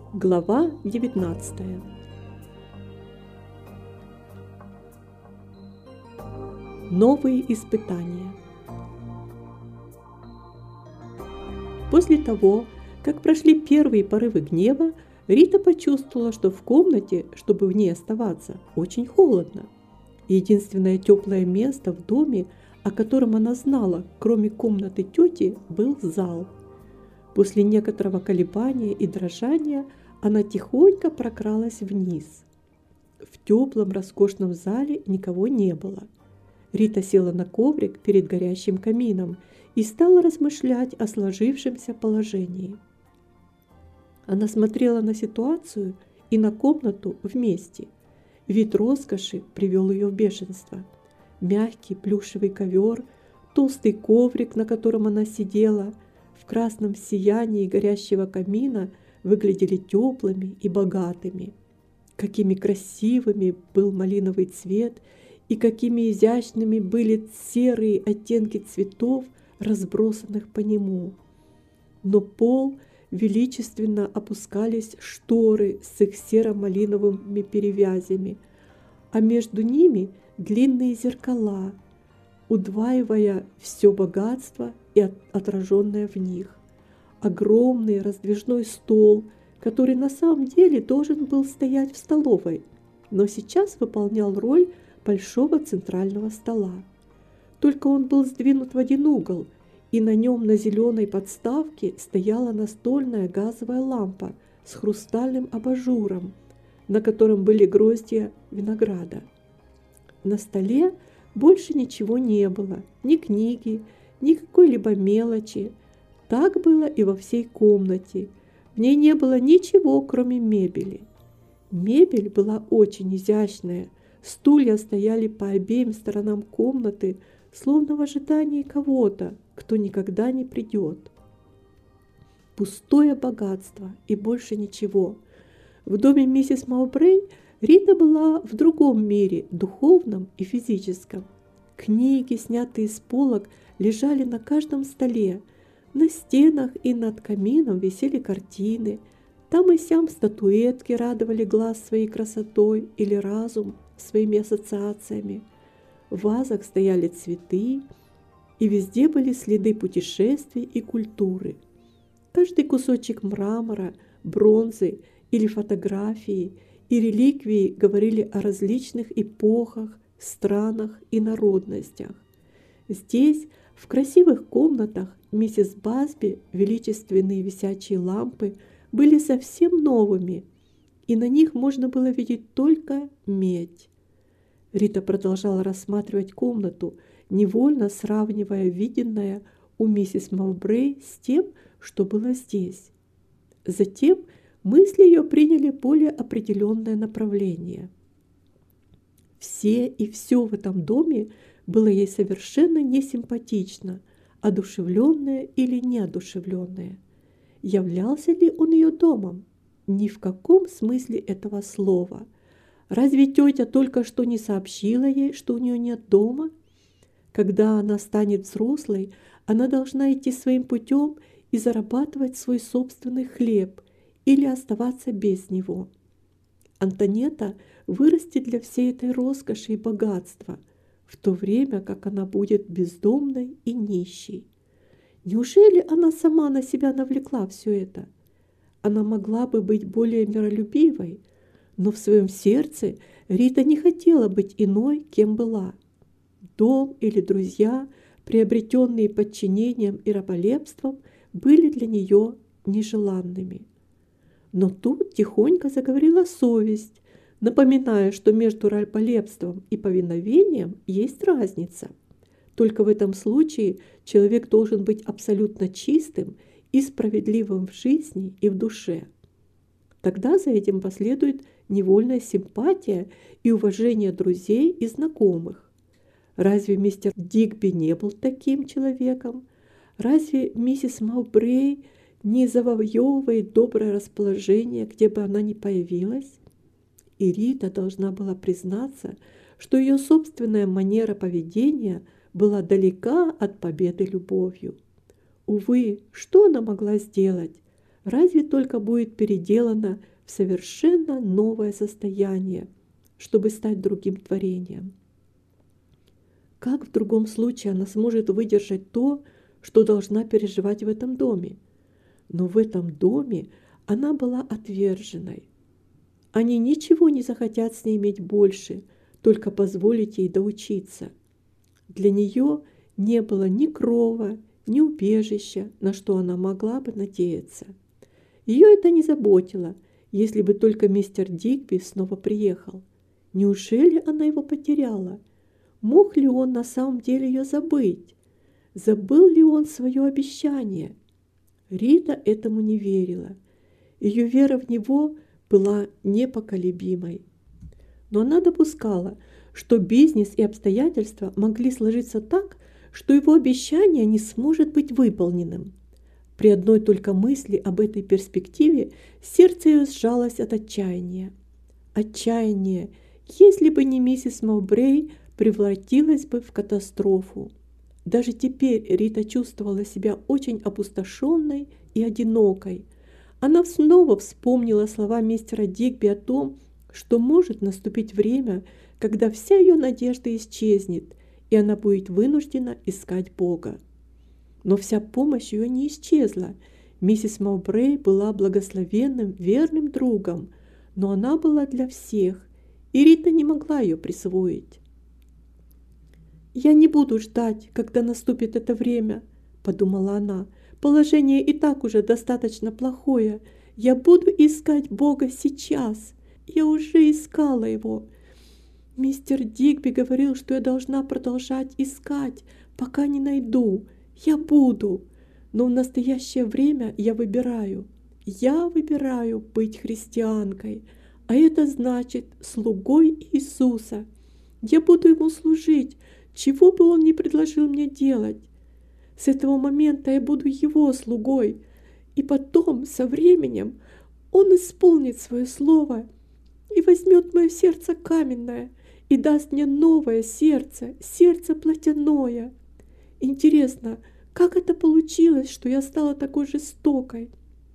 Глава 19. Новые испытания. После того, как прошли первые порывы гнева, Рита почувствовала, что в комнате, чтобы в ней оставаться, очень холодно. Единственное теплое место в доме, о котором она знала, кроме комнаты тети, был зал. После некоторого колебания и дрожания она тихонько прокралась вниз. В теплом роскошном зале никого не было. Рита села на коврик перед горящим камином и стала размышлять о сложившемся положении. Она смотрела на ситуацию и на комнату вместе. Вид роскоши привел ее в бешенство. Мягкий плюшевый ковер, толстый коврик, на котором она сидела, в красном сиянии горящего камина выглядели теплыми и богатыми. Какими красивыми был малиновый цвет и какими изящными были серые оттенки цветов, разбросанных по нему. Но пол величественно опускались шторы с их серо-малиновыми перевязями, а между ними длинные зеркала, удваивая все богатство и отраженное в них. Огромный раздвижной стол, который на самом деле должен был стоять в столовой, но сейчас выполнял роль большого центрального стола. Только он был сдвинут в один угол, и на нем на зеленой подставке стояла настольная газовая лампа с хрустальным абажуром, на котором были гроздья винограда. На столе больше ничего не было, ни книги, ни какой-либо мелочи. Так было и во всей комнате. В ней не было ничего, кроме мебели. Мебель была очень изящная. Стулья стояли по обеим сторонам комнаты, словно в ожидании кого-то, кто никогда не придет. Пустое богатство и больше ничего. В доме миссис Маубрей Рита была в другом мире, духовном и физическом. Книги, снятые с полок, лежали на каждом столе. На стенах и над камином висели картины. Там и сям статуэтки радовали глаз своей красотой или разум своими ассоциациями. В вазах стояли цветы, и везде были следы путешествий и культуры. Каждый кусочек мрамора, бронзы или фотографии и реликвии говорили о различных эпохах, странах и народностях. Здесь, в красивых комнатах миссис Басби, величественные висячие лампы были совсем новыми, и на них можно было видеть только медь. Рита продолжала рассматривать комнату, невольно сравнивая виденное у миссис Маубрей с тем, что было здесь. Затем мысли ее приняли более определенное направление. Все и все в этом доме было ей совершенно несимпатично, одушевленное или неодушевленное. Являлся ли он ее домом? Ни в каком смысле этого слова. Разве тетя только что не сообщила ей, что у нее нет дома? Когда она станет взрослой, она должна идти своим путем и зарабатывать свой собственный хлеб или оставаться без него. Антонетта вырастет для всей этой роскоши и богатства, в то время как она будет бездомной и нищей. Неужели она сама на себя навлекла все это? Она могла бы быть более миролюбивой, но в своем сердце Рита не хотела быть иной, кем была. Дом или друзья, приобретенные подчинением и раболепством, были для нее нежеланными. Но тут тихонько заговорила совесть, напоминая, что между раболепством и повиновением есть разница. Только в этом случае человек должен быть абсолютно чистым и справедливым в жизни и в душе. Тогда за этим последует невольная симпатия и уважение друзей и знакомых. Разве мистер Дигби не был таким человеком? Разве миссис Маубрей не завоевывает доброе расположение, где бы она ни появилась? И Рита должна была признаться, что ее собственная манера поведения была далека от победы любовью. Увы, что она могла сделать? разве только будет переделана в совершенно новое состояние, чтобы стать другим творением. Как в другом случае она сможет выдержать то, что должна переживать в этом доме? Но в этом доме она была отверженной. Они ничего не захотят с ней иметь больше, только позволить ей доучиться. Для нее не было ни крова, ни убежища, на что она могла бы надеяться. Ее это не заботило, если бы только мистер Дигби снова приехал. Неужели она его потеряла? Мог ли он на самом деле ее забыть? Забыл ли он свое обещание? Рита этому не верила. Ее вера в него была непоколебимой. Но она допускала, что бизнес и обстоятельства могли сложиться так, что его обещание не сможет быть выполненным. При одной только мысли об этой перспективе сердце ее сжалось от отчаяния. Отчаяние, если бы не миссис Мовбрей, превратилось бы в катастрофу. Даже теперь Рита чувствовала себя очень опустошенной и одинокой. Она снова вспомнила слова мистера Дигби о том, что может наступить время, когда вся ее надежда исчезнет, и она будет вынуждена искать Бога. Но вся помощь ее не исчезла. Миссис Мовбрей была благословенным, верным другом, но она была для всех, и Рита не могла ее присвоить. «Я не буду ждать, когда наступит это время», — подумала она. «Положение и так уже достаточно плохое. Я буду искать Бога сейчас. Я уже искала его. Мистер Дигби говорил, что я должна продолжать искать, пока не найду. Я буду. Но в настоящее время я выбираю. Я выбираю быть христианкой, а это значит слугой Иисуса. Я буду ему служить, чего бы он ни предложил мне делать. С этого момента я буду его слугой, и потом, со временем, он исполнит свое слово и возьмет мое сердце каменное и даст мне новое сердце, сердце плотяное. Интересно, как это получилось, что я стала такой жестокой?»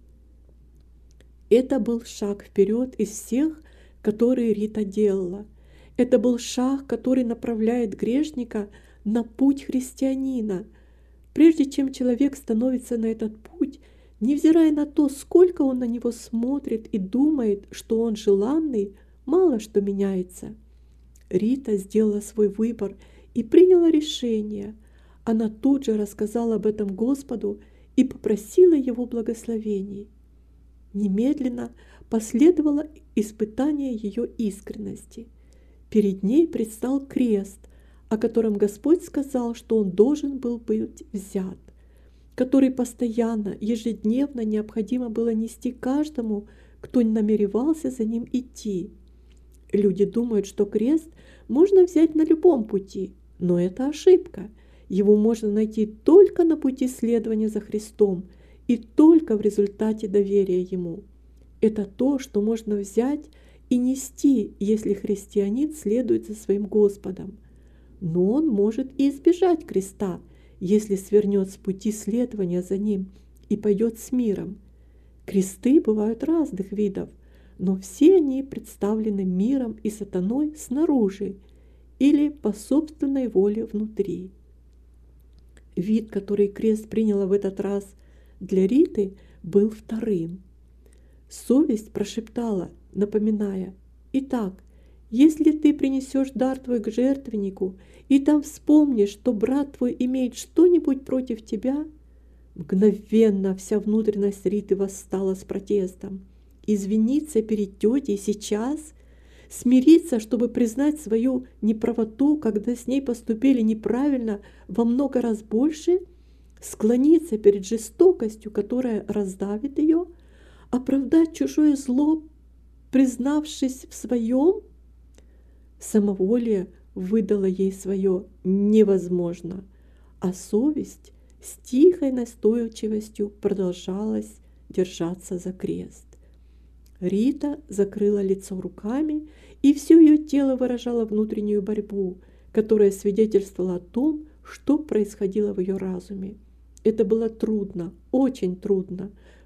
Это был шаг вперед из всех, которые Рита делала. Это был шаг, который направляет грешника на путь христианина. Прежде чем человек становится на этот путь, невзирая на то, сколько он на него смотрит и думает, что он желанный, мало что меняется. Рита сделала свой выбор и приняла решение. Она тут же рассказала об этом Господу и попросила его благословений. Немедленно последовало испытание ее искренности. Перед ней предстал крест, о котором Господь сказал, что он должен был быть взят, который постоянно, ежедневно необходимо было нести каждому, кто намеревался за ним идти. Люди думают, что крест можно взять на любом пути, но это ошибка. Его можно найти только на пути следования за Христом и только в результате доверия Ему. Это то, что можно взять и нести, если христианин следует за своим Господом. Но он может и избежать креста, если свернет с пути следования за ним и пойдет с миром. Кресты бывают разных видов, но все они представлены миром и сатаной снаружи или по собственной воле внутри. Вид, который крест приняла в этот раз для Риты, был вторым. Совесть прошептала, напоминая: «Итак, если ты принесешь дар твой к жертвеннику, и там вспомнишь, что брат твой имеет что-нибудь против тебя...» Мгновенно вся внутренность Риты восстала с протестом. Извиниться перед тетей сейчас? Смириться, чтобы признать свою неправоту, когда с ней поступили неправильно во много раз больше? Склониться перед жестокостью, которая раздавит ее? Оправдать чужое зло, признавшись в своем? Самоволие выдало ей свое «невозможно», а совесть с тихой настойчивостью продолжалась держаться за крест. Рита закрыла лицо руками, и все ее тело выражало внутреннюю борьбу, которая свидетельствовала о том, что происходило в ее разуме. Это было трудно, очень трудно.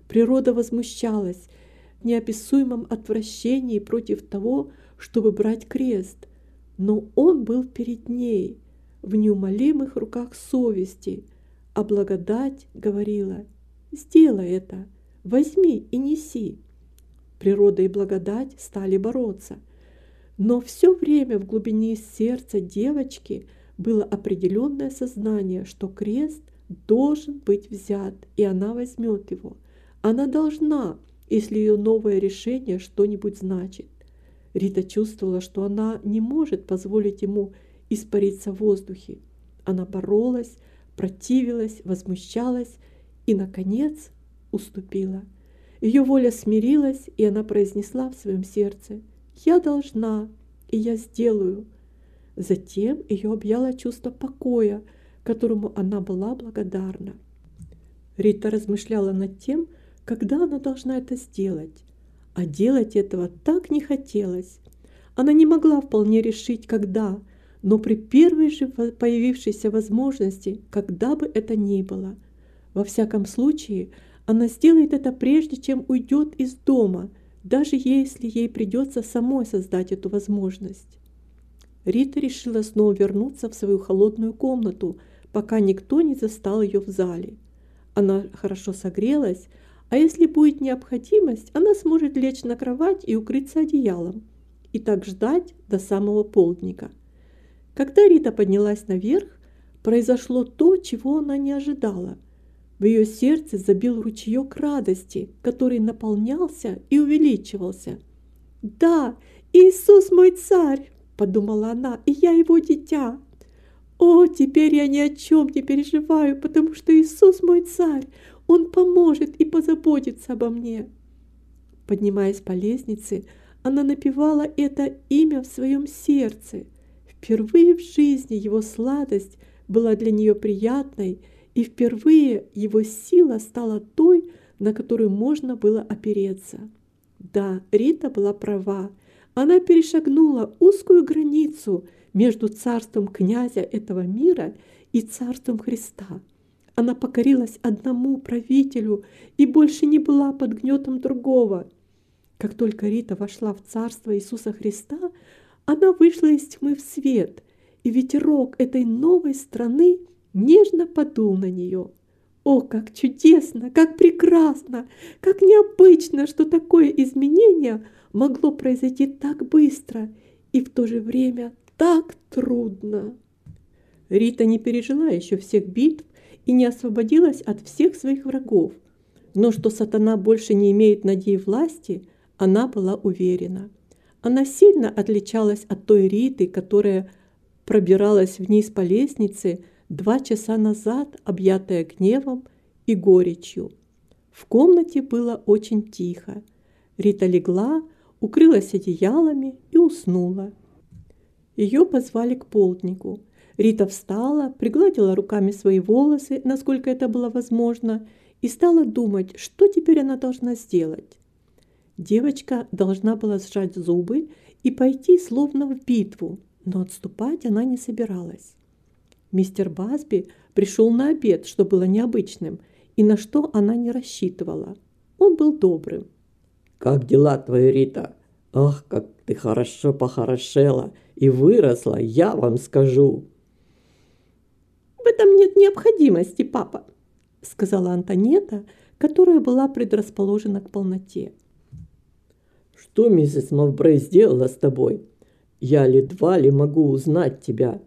Природа возмущалась в неописуемом отвращении против того, чтобы брать крест, но он был перед ней в неумолимых руках совести, а благодать говорила: «Сделай это, возьми и неси». Природа и благодать стали бороться, но все время в глубине сердца девочки было определенное сознание, что крест должен быть взят, и она возьмет его. Она должна, если ее новое решение что-нибудь значит. Рита чувствовала, что она не может позволить ему испариться в воздухе. Она боролась, противилась, возмущалась и, наконец, уступила. Ее воля смирилась, и она произнесла в своем сердце: «Я должна, и я сделаю». Затем ее объяло чувство покоя, которому она была благодарна. Рита размышляла над тем, когда она должна это сделать. А делать этого так не хотелось. Она не могла вполне решить, когда, но при первой же появившейся возможности, когда бы это ни было. Во всяком случае, она сделает это прежде, чем уйдет из дома, даже если ей придется самой создать эту возможность. Рита решила снова вернуться в свою холодную комнату, пока никто не застал ее в зале. Она хорошо согрелась, а если будет необходимость, она сможет лечь на кровать и укрыться одеялом, и так ждать до самого полдника. Когда Рита поднялась наверх, произошло то, чего она не ожидала. В ее сердце забил ручеек радости, который наполнялся и увеличивался. «Да, Иисус мой царь!» – подумала она, – «и я его дитя. О, теперь я ни о чем не переживаю, потому что Иисус мой царь, Он поможет и позаботится обо мне». Поднимаясь по лестнице, она напевала это имя в своем сердце. Впервые в жизни его сладость была для нее приятной, и впервые его сила стала той, на которую можно было опереться. Да, Рита была права. Она перешагнула узкую границу между царством князя этого мира и царством Христа. Она покорилась одному правителю и больше не была под гнетом другого. Как только Рита вошла в царство Иисуса Христа, она вышла из тьмы в свет, и ветерок этой новой страны нежно подул на нее. О, как чудесно, как прекрасно, как необычно, что такое изменение могло произойти так быстро и в то же время так трудно. Рита не пережила еще всех битв и не освободилась от всех своих врагов, но что сатана больше не имеет над ней власти, она была уверена. Она сильно отличалась от той Риты, которая пробиралась вниз по лестнице 2 часа назад, объятая гневом и горечью. В комнате было очень тихо. Рита легла, укрылась одеялами и уснула. Ее позвали к полднику. Рита встала, пригладила руками свои волосы, насколько это было возможно, и стала думать, что теперь она должна сделать. Девочка должна была сжать зубы и пойти словно в битву, но отступать она не собиралась. Мистер Басби пришел на обед, что было необычным, и на что она не рассчитывала. Он был добрым. «Как дела твои, Рита? Ах, как ты хорошо похорошела и выросла, я вам скажу!» «В этом нет необходимости, папа», — сказала Антонетта, которая была предрасположена к полноте. «Что миссис Мовбрей сделала с тобой? Я едва ли могу узнать тебя».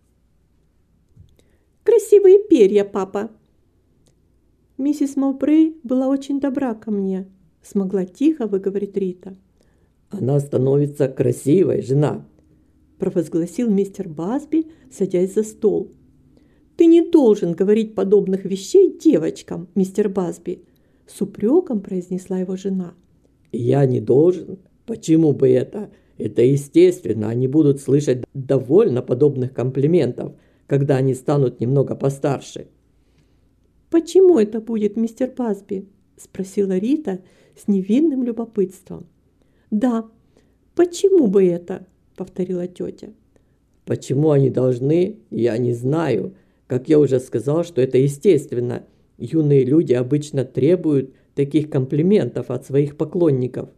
«Красивые перья, папа». «Миссис Мовбрей была очень добра ко мне», — смогла тихо выговорить Рита. «Она становится красивой, жена», — провозгласил мистер Басби, садясь за стол. «Ты не должен говорить подобных вещей девочкам, мистер Басби», — с упреком произнесла его жена. «Я не должен? Почему бы это? Это естественно, они будут слышать довольно подобных комплиментов, когда они станут немного постарше». «Почему это будет, мистер Басби?» – спросила Рита с невинным любопытством. «Да, почему бы это?» – повторила тетя. «Почему они должны, я не знаю. Как я уже сказал, что это естественно. Юные люди обычно требуют таких комплиментов от своих поклонников?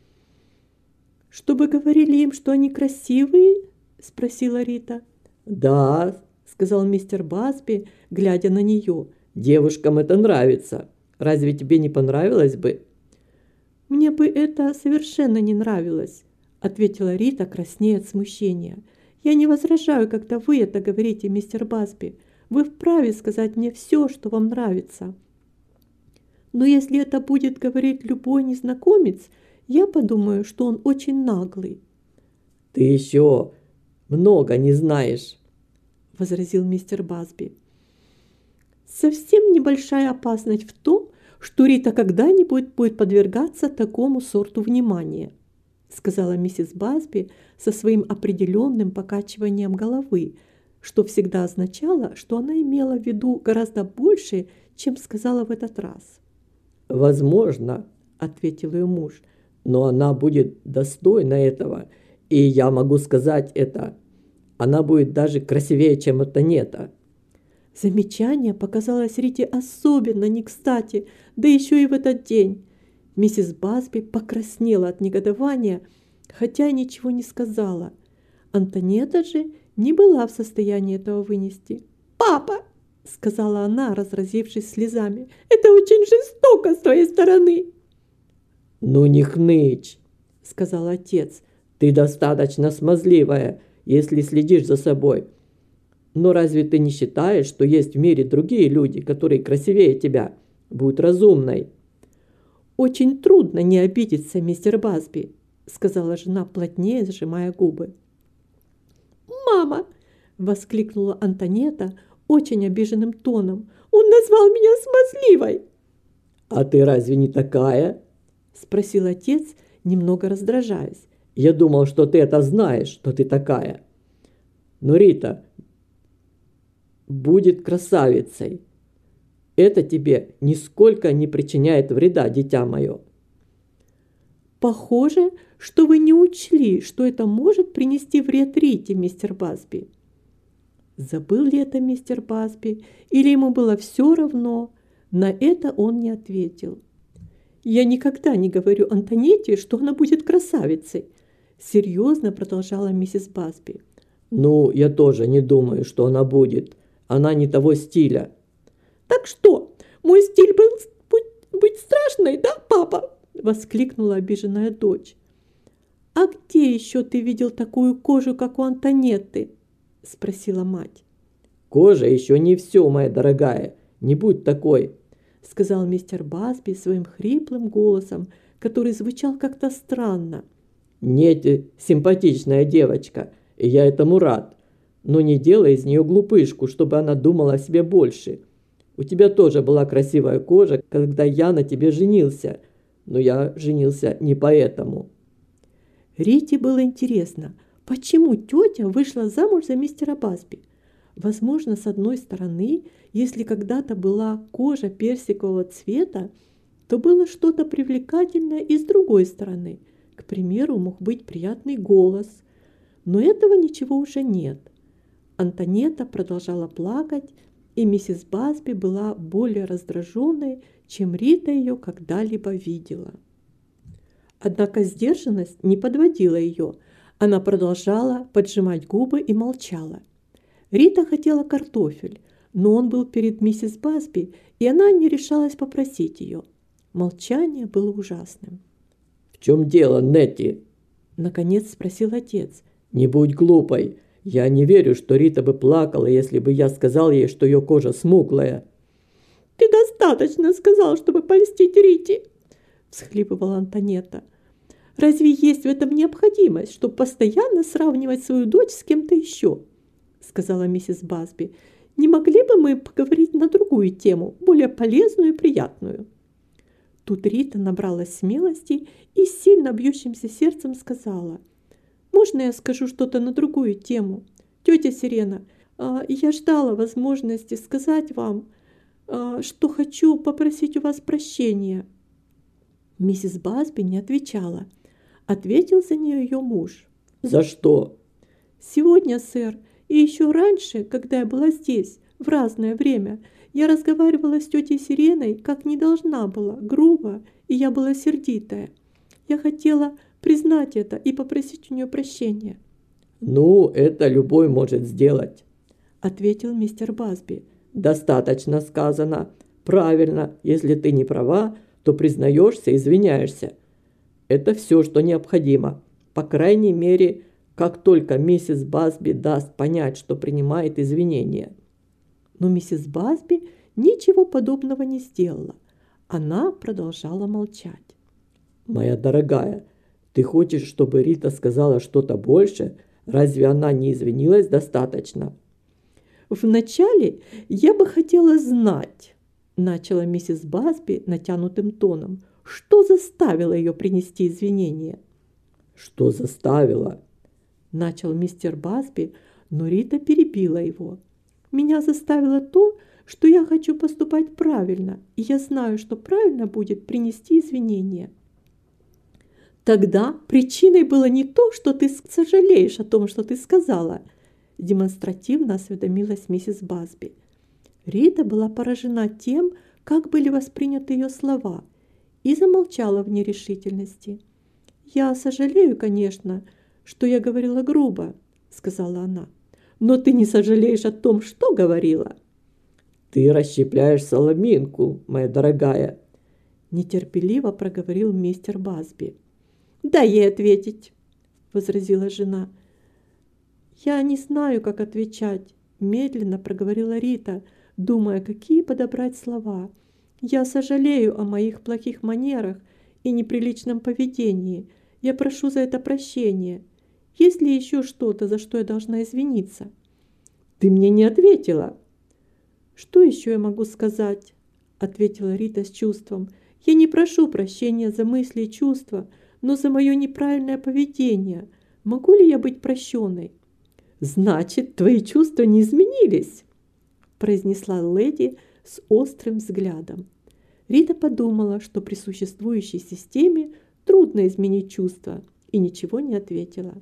«Чтобы говорили им, что они красивые?» – спросила Рита. «Да», – сказал мистер Басби, глядя на нее. «Девушкам это нравится. Разве тебе не понравилось бы?» «Мне бы это совершенно не нравилось», – ответила Рита, краснея от смущения. «Я не возражаю, когда вы это говорите, мистер Басби. Вы вправе сказать мне все, что вам нравится. Но если это будет говорить любой незнакомец, я подумаю, что он очень наглый». «Ты еще много не знаешь», – возразил мистер Басби. «Совсем небольшая опасность в том, что Рита когда-нибудь будет подвергаться такому сорту внимания», сказала миссис Басби со своим определенным покачиванием головы, что всегда означало, что она имела в виду гораздо больше, чем сказала в этот раз. «Возможно», – ответил ее муж, – «но она будет достойна этого, и я могу сказать это. Она будет даже красивее, чем Антонетта». Замечание показалось Рите особенно не кстати, да еще и в этот день. Миссис Басби покраснела от негодования, хотя ничего не сказала. Антонетта же не была в состоянии этого вынести. «Папа!» – сказала она, разразившись слезами. «Это очень жестоко с твоей стороны!» «Ну не хнычь!» – сказал отец. «Ты достаточно смазливая, если следишь за собой. Но разве ты не считаешь, что есть в мире другие люди, которые красивее тебя? Будь разумной!» «Очень трудно не обидеться, мистер Басби», – сказала жена, плотнее сжимая губы. «Мама!» – воскликнула Антонетта очень обиженным тоном. «Он назвал меня смазливой!» «А ты разве не такая?» – спросил отец, немного раздражаясь. «Я думал, что ты это знаешь, что ты такая. Но Рита будет красавицей. Это тебе нисколько не причиняет вреда, дитя мое». «Похоже, что вы не учли, что это может принести вред Рите, мистер Басби». Забыл ли это мистер Басби, или ему было все равно? На это он не ответил. «Я никогда не говорю Антонетте, что она будет красавицей», серьезно продолжала миссис Басби. «Ну, я тоже не думаю, что она будет. Она не того стиля». «Так что, мой стиль был быть страшной, да, папа?» воскликнула обиженная дочь. «А где еще ты видел такую кожу, как у Антонетты?» спросила мать. «Кожа еще не все, моя дорогая. Не будь такой», сказал мистер Басби своим хриплым голосом, который звучал как-то странно. «Нет, симпатичная девочка, и я этому рад. Но не делай из нее глупышку, чтобы она думала о себе больше. У тебя тоже была красивая кожа, когда я на тебе женился, но я женился не поэтому». Рите было интересно, почему тетя вышла замуж за мистера Басби. Возможно, с одной стороны, если когда-то была кожа персикового цвета, то было что-то привлекательное и с другой стороны. К примеру, мог быть приятный голос. Но этого ничего уже нет. Антонетта продолжала плакать, и миссис Басби была более раздраженной, чем Рита ее когда-либо видела. Однако сдержанность не подводила ее. Она продолжала поджимать губы и молчала. Рита хотела картофель, но он был перед миссис Басби, и она не решалась попросить ее. Молчание было ужасным. «В чем дело, Нетти?» – наконец спросил отец. «Не будь глупой. Я не верю, что Рита бы плакала, если бы я сказал ей, что ее кожа смуглая». «Ты достаточно сказал, чтобы польстить Рите», – всхлипывала Антонетта. «Разве есть в этом необходимость, чтобы постоянно сравнивать свою дочь с кем-то еще?» – сказала миссис Басби. «Не могли бы мы поговорить на другую тему, более полезную и приятную?» Тут Рита набралась смелости и с сильно бьющимся сердцем сказала: «Можно я скажу что-то на другую тему? Тетя Сирена, я ждала возможности сказать вам, что хочу попросить у вас прощения». Миссис Басби не отвечала. Ответил за нее ее муж. «За что?» «Сегодня, сэр, и еще раньше, когда я была здесь, в разное время. Я разговаривала с тетей Сиреной, как не должна была, грубо, и я была сердитая. Я хотела признать это и попросить у нее прощения. «Ну, это любой может сделать», — ответил мистер Басби. «Достаточно сказано. Правильно, если ты не права, то признаешься и извиняешься. Это все, что необходимо. По крайней мере, как только миссис Басби даст понять, что принимает извинения». Но миссис Басби ничего подобного не сделала. Она продолжала молчать. «Моя дорогая, ты хочешь, чтобы Рита сказала что-то больше? Разве она не извинилась достаточно?» «Вначале я бы хотела знать», – начала миссис Басби натянутым тоном, – «что заставило ее принести извинения?» «Что заставило?» – начал мистер Басби, но Рита перебила его. «Меня заставило то, что я хочу поступать правильно, и я знаю, что правильно будет принести извинения». «Тогда причиной было не то, что ты сожалеешь о том, что ты сказала», – демонстративно осведомилась миссис Басби. Рита была поражена тем, как были восприняты ее слова, и замолчала в нерешительности. «Я сожалею, конечно, что я говорила грубо», – сказала она. «Но ты не сожалеешь о том, что говорила?» «Ты расщепляешь соломинку, моя дорогая», – нетерпеливо проговорил мистер Басби. «Дай ей ответить», – возразила жена. «Я не знаю, как отвечать», – медленно проговорила Рита, думая, какие подобрать слова. «Я сожалею о моих плохих манерах и неприличном поведении. Я прошу за это прощения. Есть ли еще что-то, за что я должна извиниться?» «Ты мне не ответила». «Что еще я могу сказать?» – ответила Рита с чувством. «Я не прошу прощения за мысли и чувства, но за мое неправильное поведение. Могу ли я быть прощенной?» «Значит, твои чувства не изменились», – произнесла леди с острым взглядом. Рита подумала, что при существующей системе трудно изменить чувства, и ничего не ответила.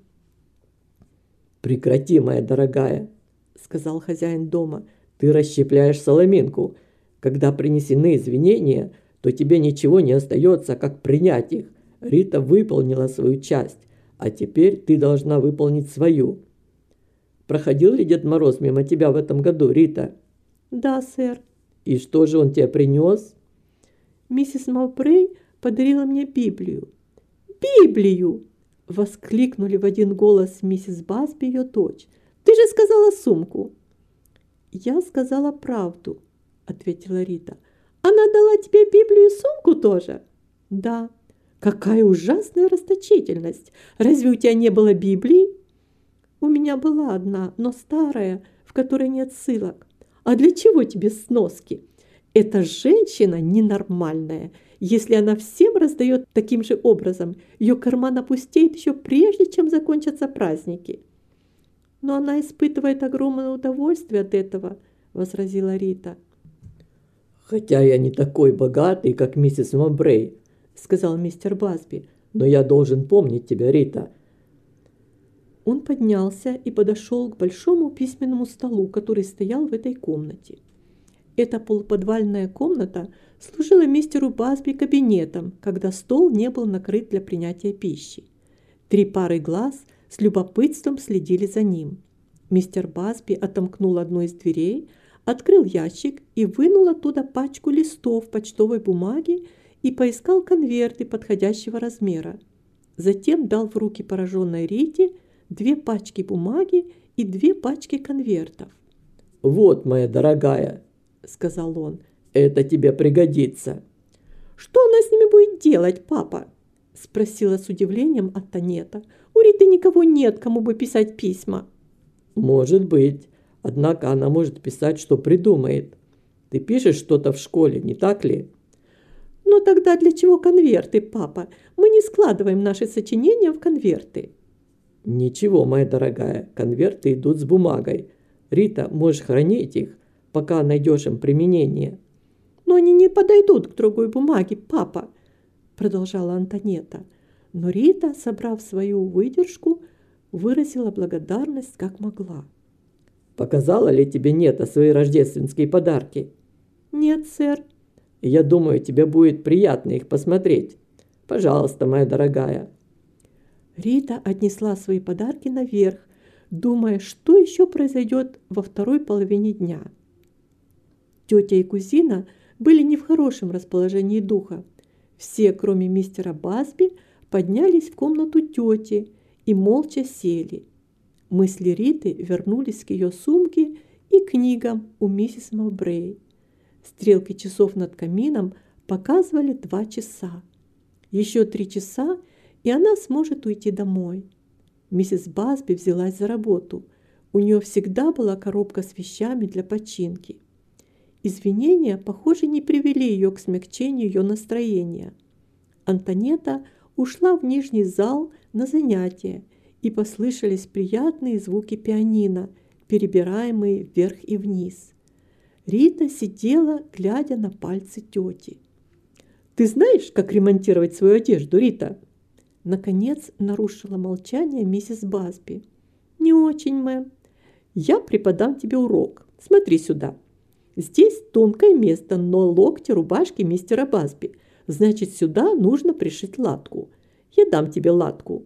«Прекрати, моя дорогая», – сказал хозяин дома. «Ты расщепляешь соломинку. Когда принесены извинения, то тебе ничего не остается, как принять их. Рита выполнила свою часть, а теперь ты должна выполнить свою». «Проходил ли Дед Мороз мимо тебя в этом году, Рита?» «Да, сэр». «И что же он тебе принес?» «Миссис Мовбрей подарила мне Библию». «Библию!» – воскликнули в один голос миссис Басби и ее дочь. «Ты же сказала сумку!» «Я сказала правду», – ответила Рита. «Она дала тебе Библию и сумку тоже?» «Да». «Какая ужасная расточительность! Разве у тебя не было Библии?» «У меня была одна, но старая, в которой нет ссылок». «А для чего тебе сноски? Эта женщина ненормальная. Если она всем раздает таким же образом, ее карман опустеет еще прежде, чем закончатся праздники». «Но она испытывает огромное удовольствие от этого», – возразила Рита. «Хотя я не такой богатый, как миссис Мовбрей», – сказал мистер Басби, – «но я должен помнить тебя, Рита». Он поднялся и подошел к большому письменному столу, который стоял в этой комнате. Эта полуподвальная комната служила мистеру Басби кабинетом, когда стол не был накрыт для принятия пищи. 3 пары глаз с любопытством следили за ним. Мистер Басби отомкнул одну из дверей, открыл ящик и вынул оттуда пачку листов почтовой бумаги и поискал конверты подходящего размера. Затем дал в руки пораженной Рите 2 пачки бумаги и 2 пачки конвертов. «Вот, моя дорогая», – сказал он, – «это тебе пригодится». «Что она с ними будет делать, папа?» – спросила с удивлением Антонетта. «У Риты никого нет, кому бы писать письма». «Может быть, однако она может писать, что придумает. Ты пишешь что-то в школе, не так ли?» «Ну тогда для чего конверты, папа? Мы не складываем наши сочинения в конверты». «Ничего, моя дорогая, конверты идут с бумагой. Рита, можешь хранить их, пока найдешь им применение». «Но они не подойдут к другой бумаге, папа», – продолжала Антонетта. Но Рита, собрав свою выдержку, выразила благодарность как могла. Показала ли тебе Нета свои рождественские подарки? Нет, сэр. Я думаю, тебе будет приятно их посмотреть. Пожалуйста, моя дорогая. Рита отнесла свои подарки наверх, думая, что еще произойдет во второй половине дня. Тетя и кузина были не в хорошем расположении духа. Все, кроме мистера Басби, поднялись в комнату тети и молча сели. Мысли Риты вернулись к ее сумке и книгам у миссис Мовбрей. Стрелки часов над камином показывали 2 часа. Еще 3 часа, и она сможет уйти домой. Миссис Басби взялась за работу. У нее всегда была коробка с вещами для починки. Извинения, похоже, не привели ее к смягчению ее настроения. Антонетта ушла в нижний зал на занятия, и послышались приятные звуки пианино, перебираемые вверх и вниз. Рита сидела, глядя на пальцы тети. «Ты знаешь, как ремонтировать свою одежду, Рита?» Наконец нарушила молчание миссис Басби. «Не очень, мэм. Я преподам тебе урок. Смотри сюда. Здесь тонкое место на локте рубашки мистера Басби. Значит, сюда нужно пришить латку. Я дам тебе латку».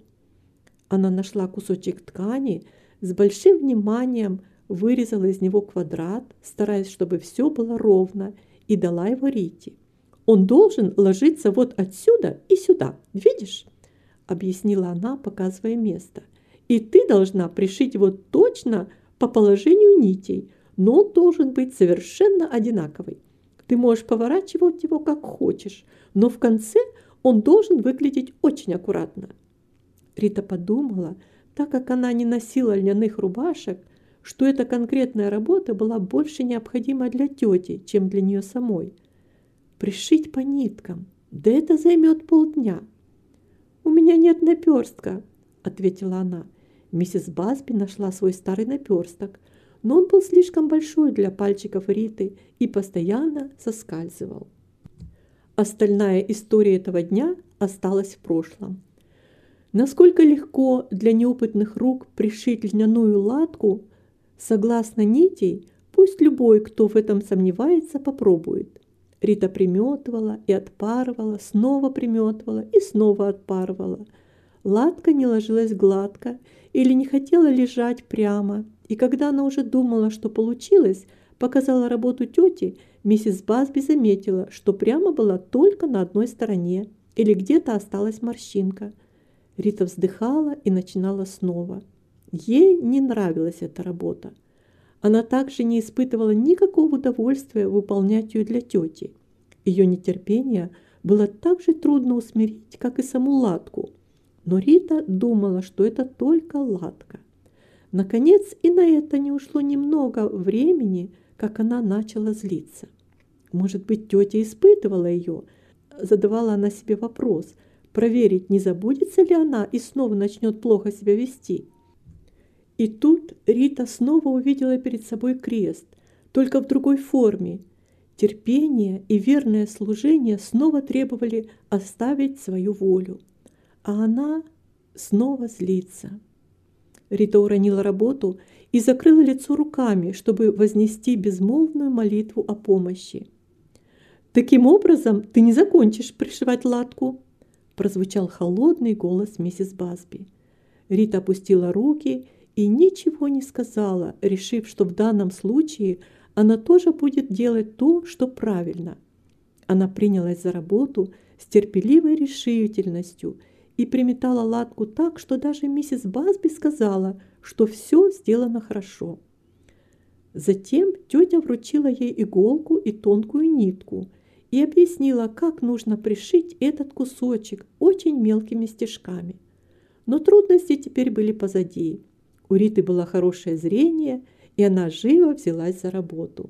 Она нашла кусочек ткани, с большим вниманием вырезала из него квадрат, стараясь, чтобы все было ровно, и дала его Рите. «Он должен ложиться вот отсюда и сюда, видишь?» — объяснила она, показывая место. «И ты должна пришить его точно по положению нитей, но он должен быть совершенно одинаковый. Ты можешь поворачивать его как хочешь, но в конце он должен выглядеть очень аккуратно». Рита подумала, так как она не носила льняных рубашек, что эта конкретная работа была больше необходима для тети, чем для нее самой. Пришить по ниткам, да это займет полдня. «У меня нет наперстка», — ответила она. Миссис Басби нашла свой старый наперсток, но он был слишком большой для пальчиков Риты и постоянно соскальзывал. Остальная история этого дня осталась в прошлом. Насколько легко для неопытных рук пришить льняную латку, согласно нитей, пусть любой, кто в этом сомневается, попробует. Рита приметывала и отпарывала, снова приметывала и снова отпарывала. Латка не ложилась гладко или не хотела лежать прямо, и когда она уже думала, что получилось, показала работу тете, миссис Басби заметила, что прямо была только на одной стороне или где-то осталась морщинка. Рита вздыхала и начинала снова. Ей не нравилась эта работа. Она также не испытывала никакого удовольствия выполнять ее для тети. Ее нетерпение было так же трудно усмирить, как и саму латку. Но Рита думала, что это только латка. Наконец, и на это не ушло немного времени, как она начала злиться. Может быть, тетя испытывала ее? Задавала она себе вопрос, проверить, не забудется ли она и снова начнет плохо себя вести. И тут Рита снова увидела перед собой крест, только в другой форме. Терпение и верное служение снова требовали оставить свою волю. А она снова злится. Рита уронила работу и закрыла лицо руками, чтобы вознести безмолвную молитву о помощи. «Таким образом ты не закончишь пришивать латку», прозвучал холодный голос миссис Басби. Рита опустила руки и ничего не сказала, решив, что в данном случае она тоже будет делать то, что правильно. Она принялась за работу с терпеливой решительностью и приметала латку так, что даже миссис Басби сказала, что все сделано хорошо. Затем тетя вручила ей иголку и тонкую нитку и объяснила, как нужно пришить этот кусочек очень мелкими стежками. Но трудности теперь были позади. У Риты было хорошее зрение, и она живо взялась за работу.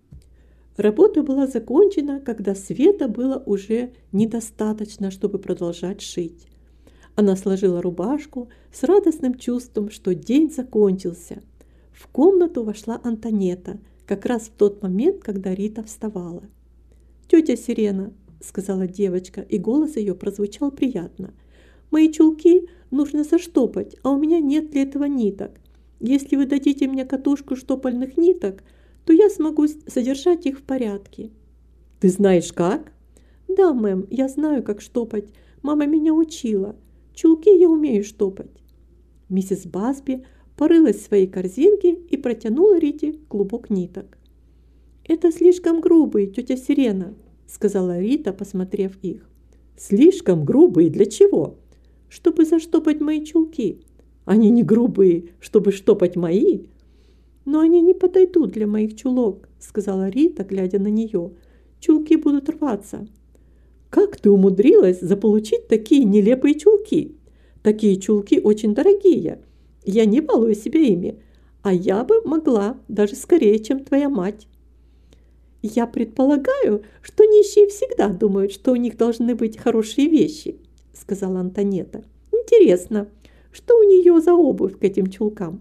Работа была закончена, когда света было уже недостаточно, чтобы продолжать шить. Она сложила рубашку с радостным чувством, что день закончился. В комнату вошла Антонетта, как раз в тот момент, когда Рита вставала. «Тетя Сирена», — сказала девочка, и голос ее прозвучал приятно. «Мои чулки нужно заштопать, а у меня нет для этого ниток. Если вы дадите мне катушку штопальных ниток, то я смогу содержать их в порядке». «Ты знаешь как?» «Да, мэм, я знаю, как штопать. Мама меня учила. Чулки я умею штопать». Миссис Басби порылась в своей корзинке и протянула Рите клубок ниток. «Это слишком грубые, тетя Сирена», — сказала Рита, посмотрев их. «Слишком грубые для чего?» «Чтобы заштопать мои чулки». «Они не грубые, чтобы штопать мои». «Но они не подойдут для моих чулок», — сказала Рита, глядя на нее. «Чулки будут рваться». «Как ты умудрилась заполучить такие нелепые чулки? Такие чулки очень дорогие. Я не балую себя ими, а я бы могла даже скорее, чем твоя мать». «Я предполагаю, что нищие всегда думают, что у них должны быть хорошие вещи», — сказала Антонетта. «Интересно, что у нее за обувь к этим чулкам?»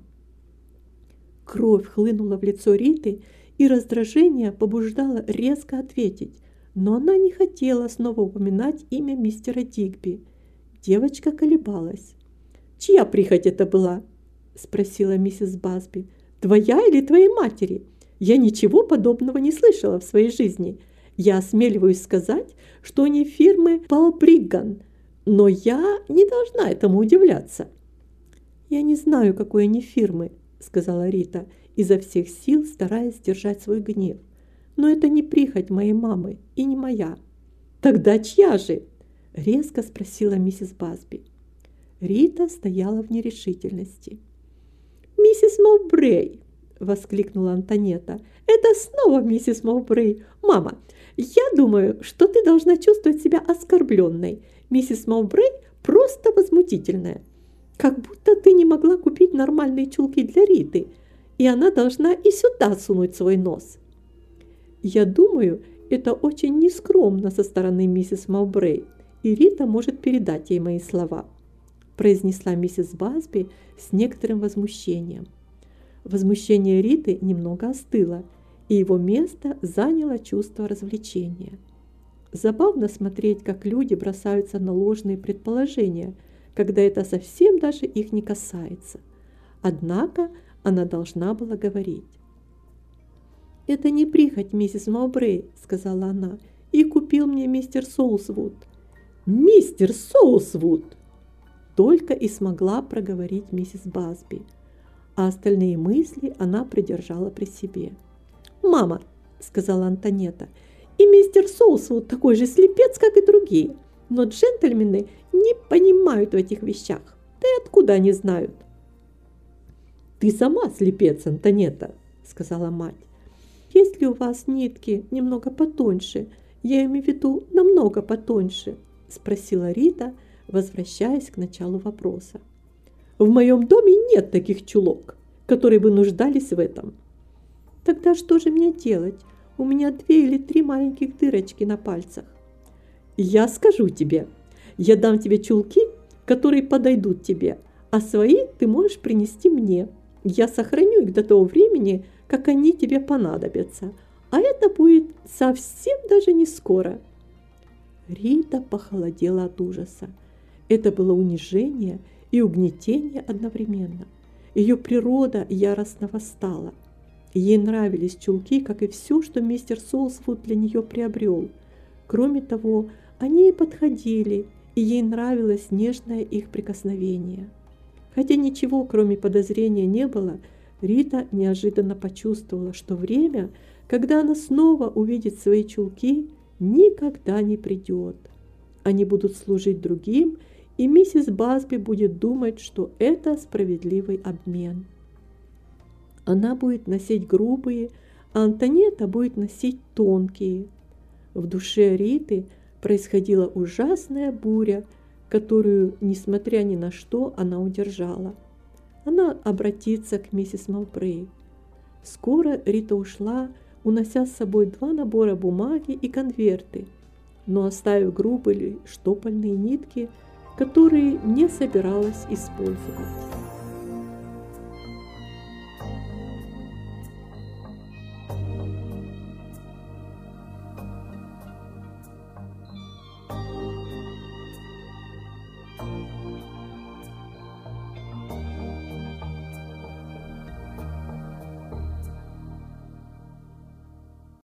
Кровь хлынула в лицо Риты, и раздражение побуждало резко ответить, но она не хотела снова упоминать имя мистера Дигби. Девочка колебалась. «Чья прихоть это была?» — спросила миссис Басби. «Твоя или твоей матери? Я ничего подобного не слышала в своей жизни. Я осмеливаюсь сказать, что они фирмы Балбригган, но я не должна этому удивляться». «Я не знаю, какой они фирмы», — сказала Рита, изо всех сил стараясь сдержать свой гнев. «Но это не прихоть моей мамы и не моя». «Тогда чья же?» — резко спросила миссис Басби. Рита стояла в нерешительности. «Миссис Мовбрей!» — воскликнула Антонетта. «Это снова миссис Мовбрей! Мама, я думаю, что ты должна чувствовать себя оскорбленной. Миссис Мовбрей просто возмутительная. Как будто ты не могла купить нормальные чулки для Риты, и она должна и сюда сунуть свой нос». «Я думаю, это очень нескромно со стороны миссис Мовбрей, и Рита может передать ей мои слова», — произнесла миссис Басби с некоторым возмущением. Возмущение Риты немного остыло, и его место заняло чувство развлечения. Забавно смотреть, как люди бросаются на ложные предположения, когда это совсем даже их не касается. Однако она должна была говорить. «Это не прихоть миссис Мовбрей», — сказала она, — «и купил мне мистер Соусвуд». «Мистер Соусвуд!» Только и смогла проговорить миссис Басби, а остальные мысли она придержала при себе. «Мама», — сказала Антонетта, — «и мистер Соусвуд такой же слепец, как и другие, но джентльмены не понимают в этих вещах. Да и откуда они знают?» «Ты сама слепец, Антонетта», — сказала мать. «Есть ли у вас нитки немного потоньше? Я имею в виду намного потоньше», — спросила Рита, возвращаясь к началу вопроса. «В моем доме нет таких чулок, которые бы нуждались в этом». «Тогда что же мне делать? У меня 2 или 3 маленьких дырочки на пальцах». «Я скажу тебе. Я дам тебе чулки, которые подойдут тебе, а свои ты можешь принести мне. Я сохраню их до того времени, как они тебе понадобятся, а это будет совсем даже не скоро». Рита похолодела от ужаса. Это было унижение и угнетение одновременно. Ее природа яростно восстала. Ей нравились чулки, как и все, что мистер Соусвуд для нее приобрел. Кроме того, они ей подходили, и ей нравилось нежное их прикосновение. Хотя ничего, кроме подозрения, не было, Рита неожиданно почувствовала, что время, когда она снова увидит свои чулки, никогда не придет. Они будут служить другим, и миссис Басби будет думать, что это справедливый обмен. Она будет носить грубые, а Антонетта будет носить тонкие. В душе Риты происходила ужасная буря, которую, несмотря ни на что, она удержала. Она обратится к миссис Мовбрей. Скоро Рита ушла, унося с собой 2 набора бумаги и конверты, но оставив грубые штопальные нитки, которые не собиралась использовать.